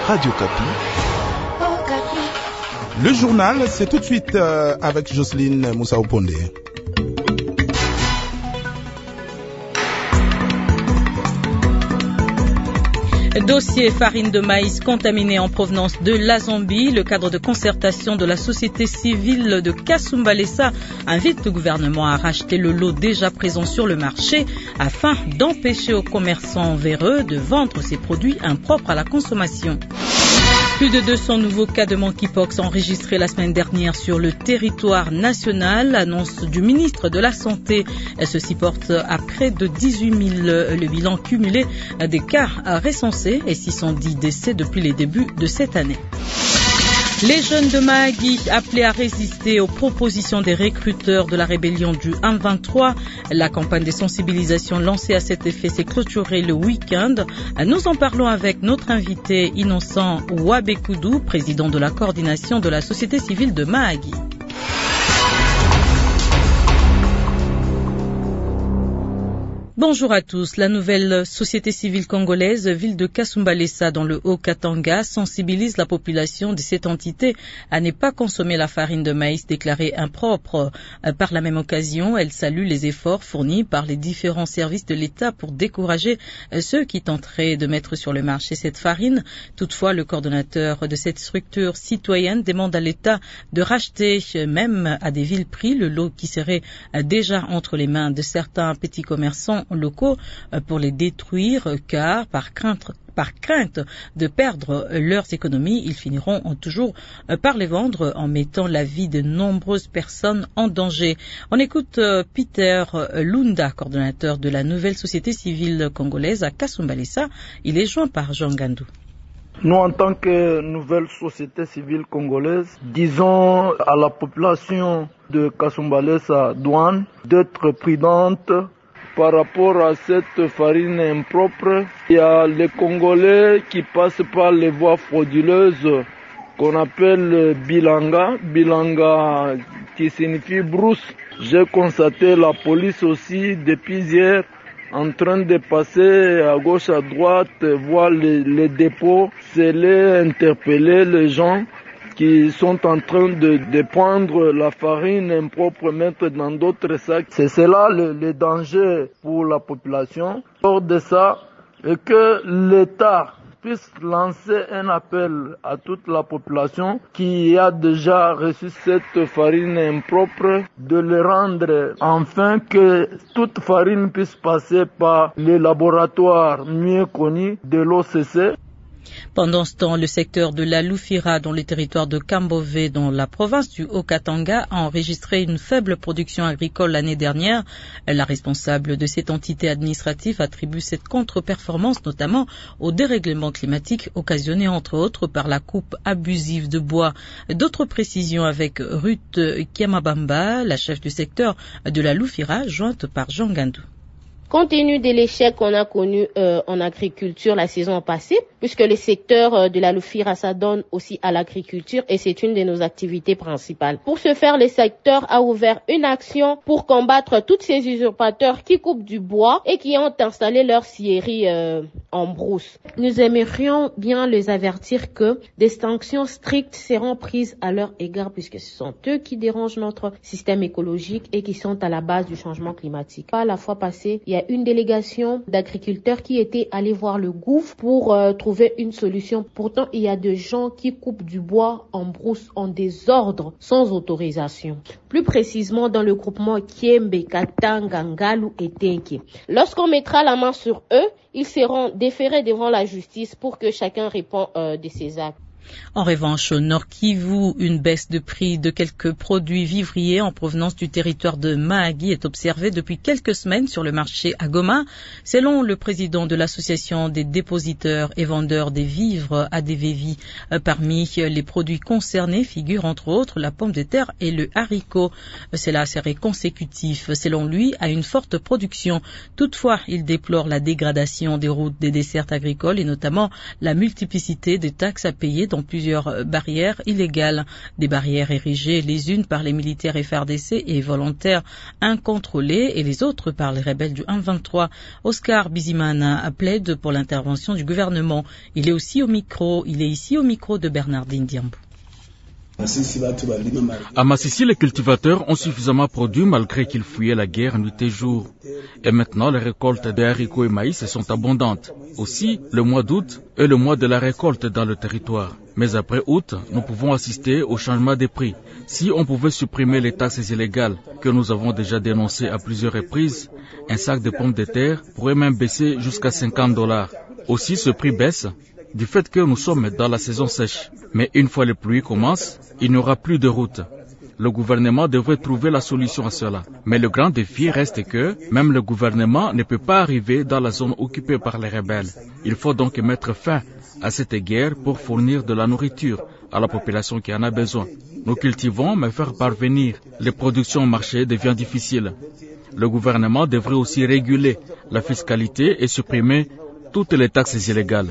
Radio Kapi. Le journal, c'est tout de suite avec Jocelyne Moussa-Oponde. Dossier farine de maïs contaminée en provenance de la Zambie. Le cadre de concertation de la société civile de Kasumbalesa invite le gouvernement à racheter le lot déjà présent sur le marché afin d'empêcher aux commerçants véreux de vendre ces produits impropres à la consommation. Plus de 200 nouveaux cas de monkeypox enregistrés la semaine dernière sur le territoire national. Annonce du ministre de la Santé. Ceci porte à près de 18 000 le bilan cumulé des cas recensés et 610 décès depuis les débuts de cette année. Les jeunes de Mahagi appelés à résister aux propositions des recruteurs de la rébellion du M23. La campagne de sensibilisation lancée à cet effet s'est clôturée le week-end. Nous en parlons avec notre invité Innocent Wabekudu, président de la coordination de la société civile de Mahagi. Bonjour à tous. La nouvelle société civile congolaise, ville de Kasumbalesa dans le Haut-Katanga, sensibilise la population de cette entité à ne pas consommer la farine de maïs déclarée impropre. Par la même occasion, elle salue les efforts fournis par les différents services de l'État pour décourager ceux qui tenteraient de mettre sur le marché cette farine. Toutefois, le coordonnateur de cette structure citoyenne demande à l'État de racheter, même à des vil prix, le lot qui serait déjà entre les mains de certains petits commerçants locaux pour les détruire, car par crainte de perdre leurs économies, ils finiront toujours par les vendre en mettant la vie de nombreuses personnes en danger. On écoute Peter Lunda, coordonnateur de la nouvelle société civile congolaise à Kasumbalesa. Il est joint par Jean Gandou. Nous, en tant que nouvelle société civile congolaise, disons à la population de Kasumbalesa douane d'être prudente par rapport à cette farine impropre. Il y a les Congolais qui passent par les voies frauduleuses qu'on appelle bilanga qui signifie brousse. J'ai constaté la police aussi depuis hier en train de passer à gauche à droite, voir les dépôts, sceller, interpeller les gens qui sont en train de prendre la farine impropre, mettre dans d'autres sacs. C'est cela le danger pour la population. Hors de ça, et que l'État puisse lancer un appel à toute la population qui a déjà reçu cette farine impropre, de le rendre enfin que toute farine puisse passer par les laboratoires mieux connus de l'OCC. Pendant ce temps, le secteur de la Lufira, dans le territoire de Kambové, dans la province du Haut-Katanga, a enregistré une faible production agricole l'année dernière. La responsable de cette entité administrative attribue cette contre-performance notamment au dérèglement climatique occasionné entre autres par la coupe abusive de bois. D'autres précisions avec Ruth Kiamabamba, la chef du secteur de la Lufira, jointe par Jean Gandou. Compte tenu de l'échec qu'on a connu en agriculture la saison passée, puisque le secteur de la Lufira s'adonne aussi à l'agriculture et c'est une de nos activités principales. Pour ce faire, le secteur a ouvert une action pour combattre tous ces usurpateurs qui coupent du bois et qui ont installé leur scierie en brousse. Nous aimerions bien les avertir que des sanctions strictes seront prises à leur égard puisque ce sont eux qui dérangent notre système écologique et qui sont à la base du changement climatique. La fois passée, il y a une délégation d'agriculteurs qui était allée voir le gouffre pour trouver une solution. Pourtant, il y a des gens qui coupent du bois en brousse en désordre sans autorisation. Plus précisément dans le groupement Kiembe, Katanga, Ngalu et Tenke. Lorsqu'on mettra la main sur eux, ils seront déférés devant la justice pour que chacun réponde de ses actes. En revanche, au Nord Kivu, une baisse de prix de quelques produits vivriers en provenance du territoire de Mahagi est observée depuis quelques semaines sur le marché à Goma. Selon le président de l'association des dépositeurs et vendeurs des vivres ADVVI, parmi les produits concernés figurent entre autres la pomme de terre et le haricot. Cela serait consécutif, selon lui, à une forte production. Toutefois, il déplore la dégradation des routes des dessertes agricoles et notamment la multiplicité de taxes à payer dans plusieurs barrières illégales. Des barrières érigées les unes par les militaires FARDC et volontaires incontrôlés et les autres par les rebelles du 1-23. Oscar Bizimana plaide pour l'intervention du gouvernement. Il est ici au micro de Bernardine Diambou. À Massissi, les cultivateurs ont suffisamment produit malgré qu'ils fuyaient la guerre nuit et jour. Et maintenant, les récoltes de haricots et maïs sont abondantes. Aussi, le mois d'août est le mois de la récolte dans le territoire. Mais après août, nous pouvons assister au changement des prix. Si on pouvait supprimer les taxes illégales que nous avons déjà dénoncées à plusieurs reprises, un sac de pommes de terre pourrait même baisser jusqu'à $50. Aussi, ce prix baisse du fait que nous sommes dans la saison sèche. Mais une fois les pluies commencent, il n'y aura plus de route. Le gouvernement devrait trouver la solution à cela. Mais le grand défi reste que même le gouvernement ne peut pas arriver dans la zone occupée par les rebelles. Il faut donc mettre fin à cette guerre pour fournir de la nourriture à la population qui en a besoin. Nous cultivons, mais faire parvenir les productions au marché devient difficile. Le gouvernement devrait aussi réguler la fiscalité et supprimer toutes les taxes illégales.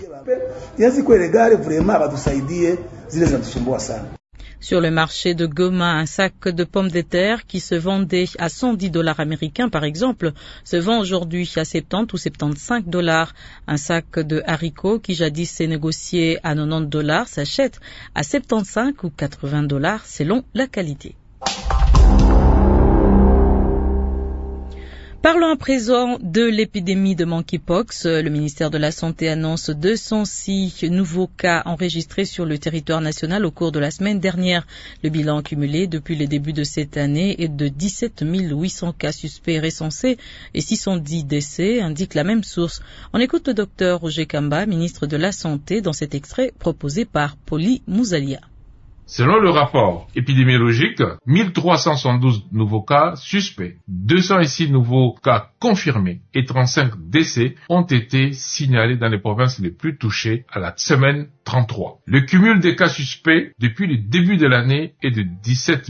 Sur le marché de Goma, un sac de pommes de terre qui se vendait à $110 américains, par exemple, se vend aujourd'hui à 70 ou $75. Un sac de haricots qui jadis s'est négocié à $90 s'achète à 75 ou $80 selon la qualité. Parlons à présent de l'épidémie de monkeypox. Le ministère de la Santé annonce 206 nouveaux cas enregistrés sur le territoire national au cours de la semaine dernière. Le bilan cumulé depuis le début de cette année est de 17 800 cas suspects recensés et 610 décès, indique la même source. On écoute le docteur Roger Kamba, ministre de la Santé, dans cet extrait proposé par Poli Mouzalia. Selon le rapport épidémiologique, 1372 nouveaux cas suspects, 206 nouveaux cas confirmés et 35 décès ont été signalés dans les provinces les plus touchées à la semaine 33. Le cumul des cas suspects depuis le début de l'année est de 17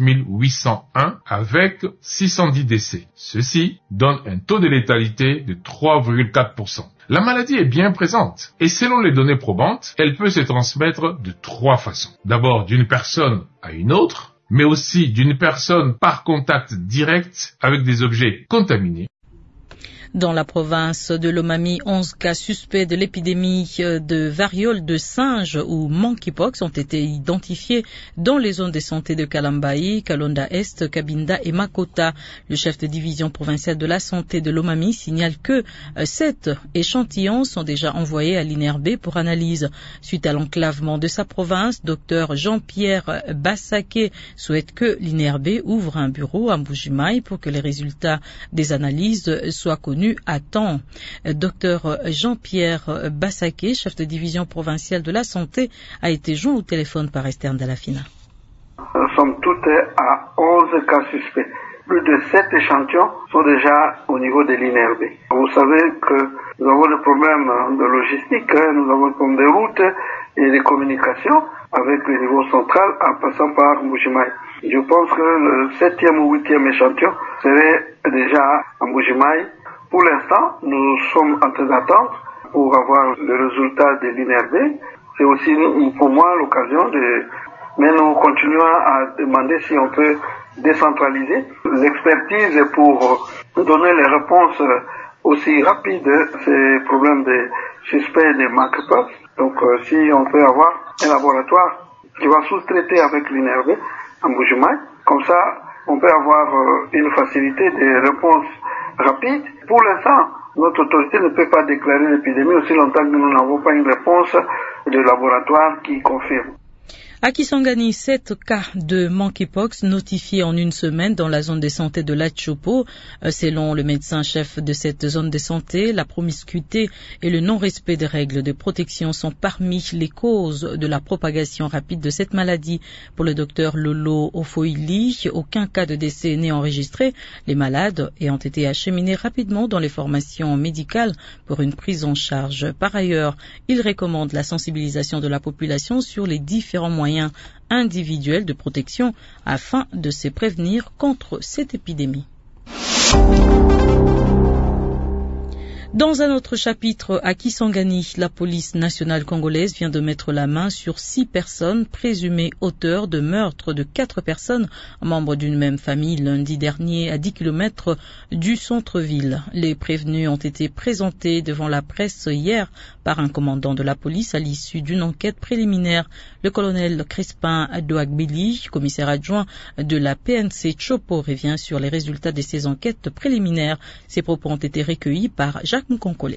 801 avec 610 décès. Ceci donne un taux de létalité de 3,4%. La maladie est bien présente et selon les données probantes, elle peut se transmettre de 3 façons. D'abord d'une personne à une autre, mais aussi d'une personne par contact direct avec des objets contaminés. Dans la province de Lomami, 11 cas suspects de l'épidémie de variole de singe ou monkeypox ont été identifiés dans les zones de santé de Kalambayi, Kalonda Est, Kabinda et Makota. Le chef de division provinciale de la santé de Lomami signale que 7 échantillons sont déjà envoyés à l'INRB pour analyse. Suite à l'enclavement de sa province, Dr Jean-Pierre Bassaké souhaite que l'INRB ouvre un bureau à Mbujimaï pour que les résultats des analyses soient connus à temps. Dr Jean-Pierre Bassaké, chef de division provinciale de la santé, a été joint au téléphone par Esther Ndalafina. Nous sommes toutes à 11 cas suspects. Plus de 7 échantillons sont déjà au niveau de l'INRB. Vous savez que nous avons des problèmes de logistique, nous avons des problèmes de route et de communication avec le niveau central en passant par Mbujimaï. Je pense que le 7e ou 8e échantillon serait déjà à Mbujimaï. Pour l'instant, nous sommes en train d'attendre pour avoir le résultat de l'INRB. C'est aussi pour moi l'occasion de... Mais nous continuons à demander si on peut décentraliser l'expertise pour donner les réponses aussi rapides à ces problèmes de suspects de monkeypox. Donc si on peut avoir un laboratoire qui va sous-traiter avec l'INRB en Mbujimaï, comme ça on peut avoir une facilité de réponse rapide. Pour l'instant, notre autorité ne peut pas déclarer l'épidémie aussi longtemps que nous n'avons pas une réponse de laboratoire qui confirme. À Kisangani, 7 cas de monkeypox notifiés en une semaine dans la zone de santé de Latchopo. Selon le médecin-chef de cette zone de santé, la promiscuité et le non-respect des règles de protection sont parmi les causes de la propagation rapide de cette maladie. Pour le docteur Lolo Ofoili, aucun cas de décès n'est enregistré. Les malades ayant été acheminés rapidement dans les formations médicales pour une prise en charge. Par ailleurs, il recommande la sensibilisation de la population sur les différents moyens individuels de protection afin de se prévenir contre cette épidémie. Dans un autre chapitre, à Kisangani, la police nationale congolaise vient de mettre la main sur 6 personnes présumées auteurs de meurtres de 4 personnes, membres d'une même famille, lundi dernier à 10 km du centre-ville. Les prévenus ont été présentés devant la presse hier par un commandant de la police à l'issue d'une enquête préliminaire. Le colonel Crespin Douagbili, commissaire adjoint de la PNC Chopo, revient sur les résultats de ces enquêtes préliminaires. Ces propos ont été recueillis par Jacques Moukonkole.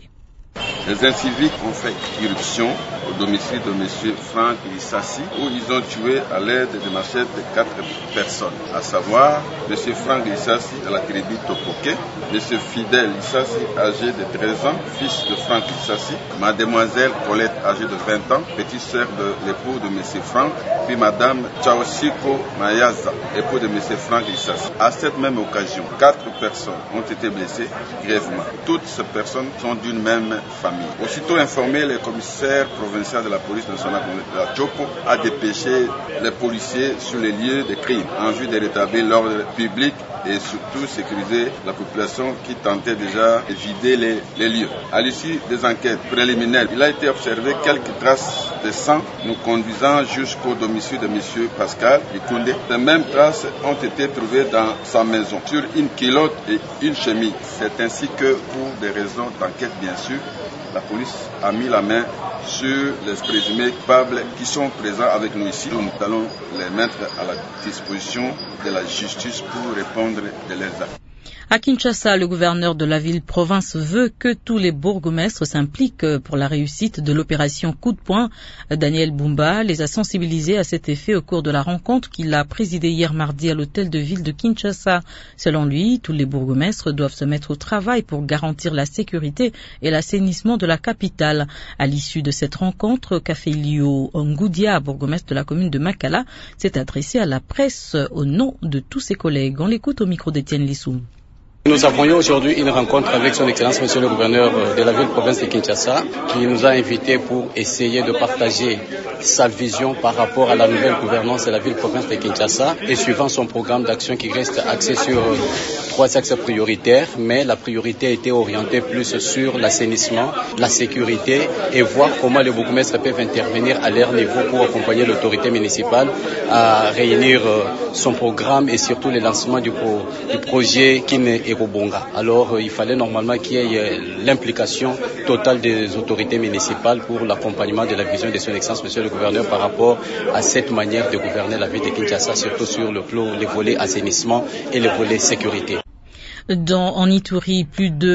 Les inciviques ont fait irruption au domicile de M. Franck Lissassi où ils ont tué à l'aide de machettes 4 personnes, à savoir M. Franck Lissassi de la tribu Topoké, M. Fidèle Lissassi âgé de 13 ans, fils de Franck Lissassi, Mademoiselle Colette âgée de 20 ans, petite sœur de l'époux de M. Franck, puis Madame Chaosiko Mayaza, époux de M. Franck Lissassi. À cette même occasion, 4 personnes ont été blessées grièvement. Toutes ces personnes sont d'une même famille. Aussitôt informé, le commissaire provincial de la police nationale de la Chopo a dépêché les policiers sur les lieux de crime en vue de rétablir l'ordre public et surtout sécuriser la population qui tentait déjà de vider les lieux. À l'issue des enquêtes préliminaires, il a été observé quelques traces de sang nous conduisant jusqu'au domicile de M. Pascal Ikunde. Ces mêmes traces ont été trouvées dans sa maison, sur une culotte et une chemise. C'est ainsi que, pour des raisons d'enquête bien sûr, la police a mis la main sur les présumés coupables qui sont présents avec nous ici. Nous allons les mettre à la disposition de la justice pour répondre de leurs actes. À Kinshasa, le gouverneur de la ville-province veut que tous les bourgmestres s'impliquent pour la réussite de l'opération Coup de poing. Daniel Bumba les a sensibilisés à cet effet au cours de la rencontre qu'il a présidée hier mardi à l'hôtel de ville de Kinshasa. Selon lui, tous les bourgmestres doivent se mettre au travail pour garantir la sécurité et l'assainissement de la capitale. À l'issue de cette rencontre, Kafeilio Ngoudia, bourgmestre de la commune de Makala, s'est adressé à la presse au nom de tous ses collègues. On l'écoute au micro d'Étienne Lissou. Nous avons eu aujourd'hui une rencontre avec son Excellence Monsieur le Gouverneur de la ville-province de Kinshasa qui nous a invités pour essayer de partager sa vision par rapport à la nouvelle gouvernance de la ville-province de Kinshasa et suivant son programme d'action qui reste axé sur 3 axes prioritaires, mais la priorité a été orientée plus sur l'assainissement, la sécurité et voir comment les bourgmestres peuvent intervenir à leur niveau pour accompagner l'autorité municipale à réunir son programme et surtout le lancement du projet Kine Erobonga. Alors il fallait normalement qu'il y ait l'implication totale des autorités municipales pour l'accompagnement de la vision de son Excellence Monsieur le Gouverneur par rapport à cette manière de gouverner la ville de Kinshasa, surtout sur les volets assainissement et les volets sécurité. En Ituri, plus de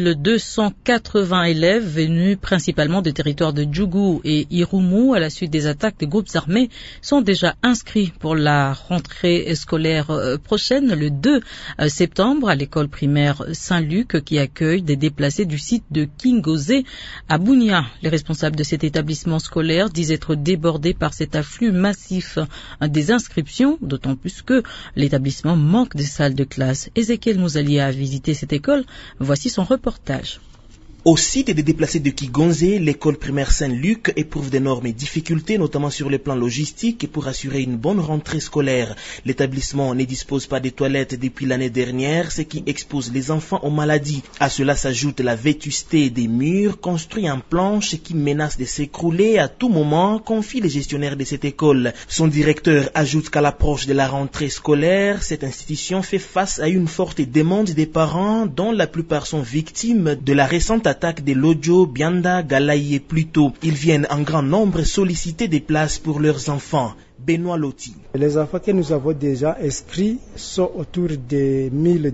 1280 élèves venus principalement des territoires de Djougou et Irumu à la suite des attaques des groupes armés sont déjà inscrits pour la rentrée scolaire prochaine, le 2 septembre, à l'école primaire Saint-Luc qui accueille des déplacés du site de Kingozé à Bunia. Les responsables de cet établissement scolaire disent être débordés par cet afflux massif des inscriptions, d'autant plus que l'établissement manque de salles de classe. Ezekiel Mouzali a visité cette école. Voici son reportage. Au site des déplacés de Kigonzé, l'école primaire Saint-Luc éprouve d'énormes difficultés, notamment sur le plan logistique, et pour assurer une bonne rentrée scolaire. L'établissement ne dispose pas de toilettes depuis l'année dernière, ce qui expose les enfants aux maladies. À cela s'ajoute la vétusté des murs construits en planches qui menacent de s'écrouler à tout moment, confie le gestionnaire de cette école. Son directeur ajoute qu'à l'approche de la rentrée scolaire, cette institution fait face à une forte demande des parents, dont la plupart sont victimes de la récente attaque de Lodjo, Bianda, Galaï et plus tôt. Ils viennent en grand nombre solliciter des places pour leurs enfants. Benoît Loti. Les enfants que nous avons déjà inscrits sont autour de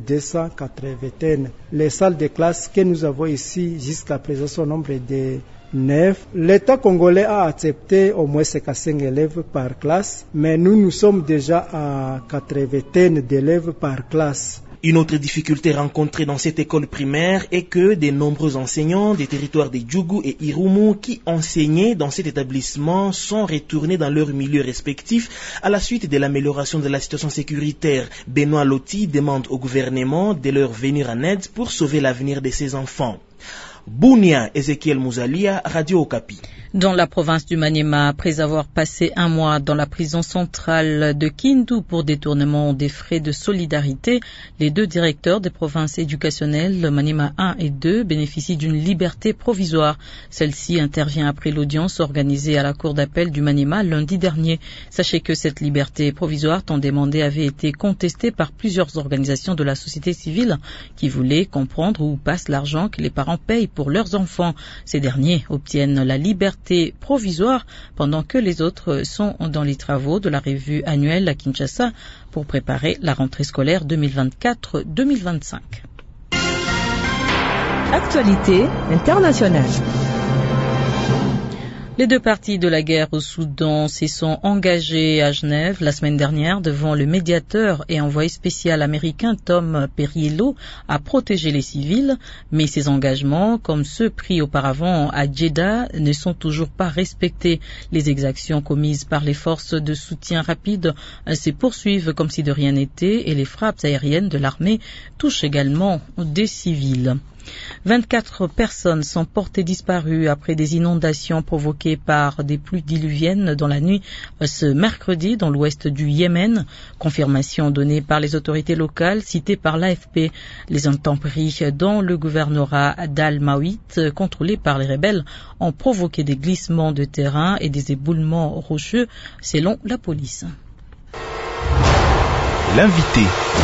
1280. Les salles de classe que nous avons ici jusqu'à présent sont au nombre de 9. L'État congolais a accepté au moins 5 élèves par classe, mais nous sommes déjà à 80 d'élèves par classe. Une autre difficulté rencontrée dans cette école primaire est que de nombreux enseignants des territoires de Djougou et Irumu qui enseignaient dans cet établissement sont retournés dans leurs milieux respectifs à la suite de l'amélioration de la situation sécuritaire. Benoît Loti demande au gouvernement de leur venir en aide pour sauver l'avenir de ses enfants. Bunia, Ezekiel Mouzalia, Radio Okapi. Dans la province du Maniema, après avoir passé un mois dans la prison centrale de Kindu pour détournement des frais de solidarité, les 2 directeurs des provinces éducationnelles, Maniema 1 et 2, bénéficient d'une liberté provisoire. Celle-ci intervient après l'audience organisée à la cour d'appel du Maniema lundi dernier. Sachez que cette liberté provisoire tant demandée avait été contestée par plusieurs organisations de la société civile qui voulaient comprendre où passe l'argent que les parents payent pour leurs enfants. Ces derniers obtiennent la liberté provisoire pendant que les autres sont dans les travaux de la revue annuelle à Kinshasa pour préparer la rentrée scolaire 2024-2025. Actualité internationale. Les 2 parties de la guerre au Soudan s'y sont engagées à Genève la semaine dernière devant le médiateur et envoyé spécial américain Tom Perriello à protéger les civils, mais ces engagements, comme ceux pris auparavant à Djeddah, ne sont toujours pas respectés. Les exactions commises par les forces de soutien rapide se poursuivent comme si de rien n'était et les frappes aériennes de l'armée touchent également des civils. 24 personnes sont portées disparues après des inondations provoquées par des pluies diluviennes dans la nuit ce mercredi dans l'ouest du Yémen. Confirmation donnée par les autorités locales citées par l'AFP. Les intempéries dans le gouvernorat d'Al-Mawit, contrôlé par les rebelles, ont provoqué des glissements de terrain et des éboulements rocheux, selon la police. L'invité.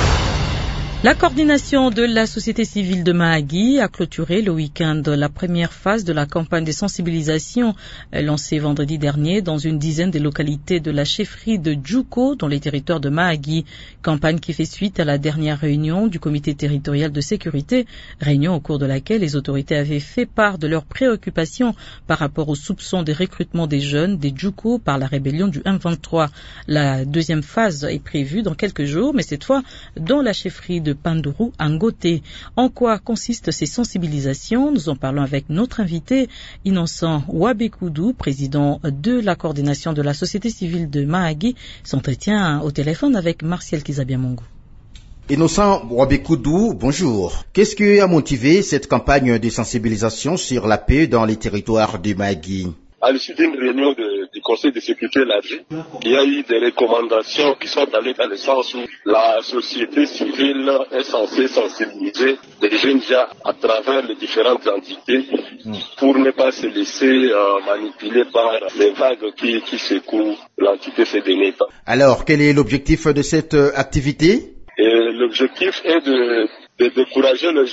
La coordination de la société civile de Mahagi a clôturé le week-end la première phase de la campagne de sensibilisation lancée vendredi dernier dans une dizaine de localités de la chefferie de Djouko dans les territoires de Mahagi. Campagne qui fait suite à la dernière réunion du comité territorial de sécurité, réunion au cours de laquelle les autorités avaient fait part de leurs préoccupations par rapport aux soupçons de recrutement des jeunes des Djouko par la rébellion du M23. La deuxième phase est prévue dans quelques jours, mais cette fois dans la chefferie de Panduru, Ngoté. En quoi consistent ces sensibilisations? Nous en parlons avec notre invité, Innocent Wabekudou, président de la coordination de la société civile de Mahagi. S'entretient au téléphone avec Martial Kizabiamongo. Innocent Wabekudou, bonjour. Qu'est-ce qui a motivé cette campagne de sensibilisation sur la paix dans les territoires de Mahagi? À l'issue d'une réunion du Conseil de sécurité élargie, il y a eu des recommandations qui sont allées dans le sens où la société civile est censée sensibiliser les jeunes gens à travers les différentes entités pour ne pas se laisser manipuler par les vagues qui secouent l'entité ces derniers temps. Alors, quel est l'objectif de cette activité? L'objectif est de décourager les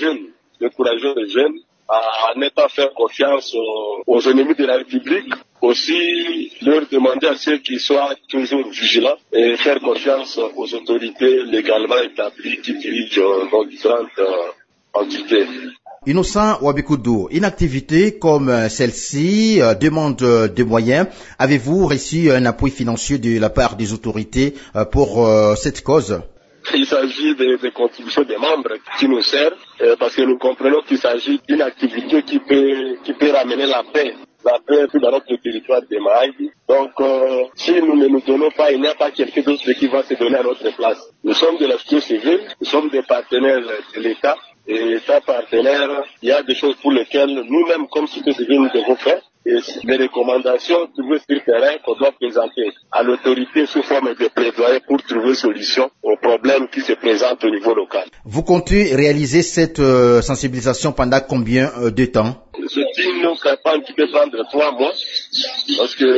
jeunes à ne pas faire confiance aux ennemis de la République, aussi leur demander à ceux qui soient toujours vigilants et faire confiance aux autorités légalement établies qui dirigent nos différentes entités. Innocent Wabekudou, une activité comme celle-ci demande des moyens. Avez-vous reçu un appui financier de la part des autorités pour cette cause? Il s'agit des contributions des membres qui nous servent parce que nous comprenons qu'il s'agit d'une activité qui peut ramener la paix dans notre territoire de Mahagi. Donc, si nous ne nous donnons pas, il n'y a pas quelqu'un d'autre qui va se donner à notre place. Nous sommes de la société civile, nous sommes des partenaires de l'État. Et étant partenaire, il y a des choses pour lesquelles nous-mêmes, comme société civile, nous devons faire. Et les recommandations trouvées sur le terrain qu'on doit présenter à l'autorité sous forme de plaidoyer pour trouver solution aux problèmes qui se présentent au niveau local. Vous comptez réaliser cette sensibilisation pendant combien de temps? C'est une campagne qui peut prendre 3 mois parce que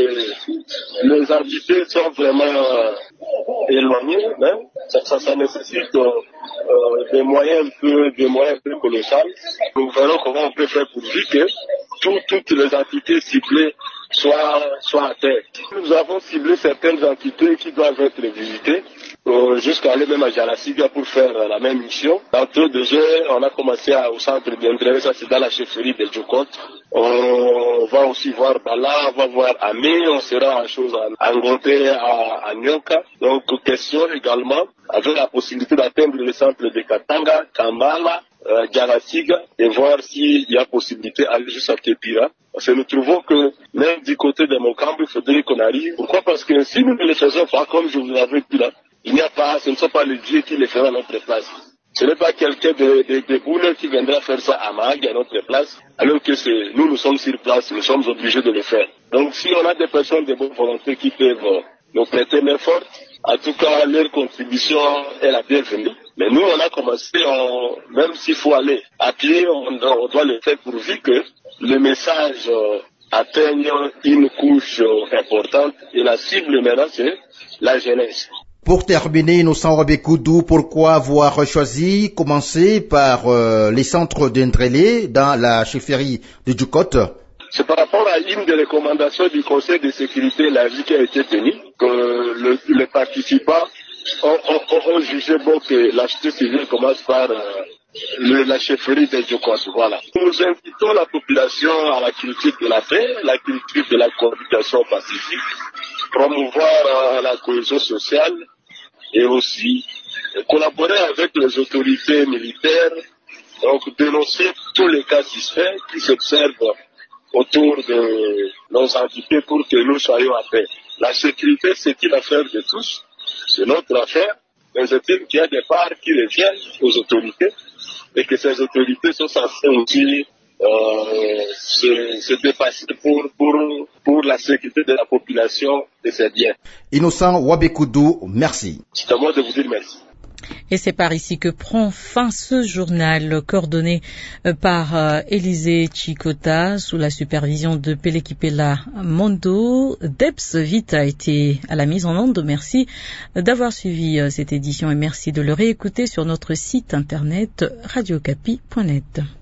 les entités sont vraiment éloignées. Hein. Ça nécessite des moyens un peu colossaux. Nous verrons comment on peut faire pour dire que toutes les entités ciblées soient atteintes. Nous avons ciblé certaines entités qui doivent être visitées jusqu'à aller même à Jalasiga pour faire la même mission. D'entre déjà, on a commencé au centre d'Indré, ça c'est dans la chefferie de Djokot. On va aussi voir Bala, on va voir Amé, on sera à Ngoté, à Nyoka. Donc, question également, avec la possibilité d'atteindre le centre de Katanga, Kambala, Jalasiga, et voir s'il y a possibilité d'aller jusqu'à Kepira. Parce que nous trouvons que même du côté de Mokambo, il faudrait qu'on arrive. Pourquoi? Parce que si nous ne le faisons pas, comme je vous l'avais dit là, ce ne sont pas les dieux qui les feront à notre place. Ce n'est pas quelqu'un de Boule qui viendra faire ça à Mahagé, à notre place, alors que nous sommes sur place, nous sommes obligés de le faire. Donc si on a des personnes de bonne volonté qui peuvent nous prêter main forte, en tout cas leur contribution est la bienvenue. Mais nous on a commencé, même s'il faut aller à pied, on doit le faire pourvu que le message atteigne une couche importante. Et la cible maintenant c'est la jeunesse. Pour terminer, Innocent Wabikoudou, pourquoi avoir choisi commencer par les centres d'Indrélé dans la chefferie de Djoukot? C'est par rapport à une des recommandations du Conseil de sécurité et la vie qui a été tenue que les participants ont jugé bon que la société civile commence par la chefferie de Djoukot. Voilà. Nous invitons la population à la culture de la paix, la culture de la cohabitation pacifique, promouvoir la cohésion sociale et aussi collaborer avec les autorités militaires, donc dénoncer tous les cas suspects qui s'observent autour de nos entités pour que nous soyons en paix. La sécurité, c'est une affaire de tous, c'est notre affaire, mais j'estime qu'il y a des parts qui reviennent aux autorités et que ces autorités sont censées aussi se dépasser pour la sécurité de la population et ses biens. Innocent Wabikoudou, merci. C'est à moi de vous dire merci. Et c'est par ici que prend fin ce journal coordonné par Élisée Chikota sous la supervision de Pelekipela Mondo. Debs Vita a été à la mise en onde. Merci d'avoir suivi cette édition et merci de le réécouter sur notre site internet radiocapi.net.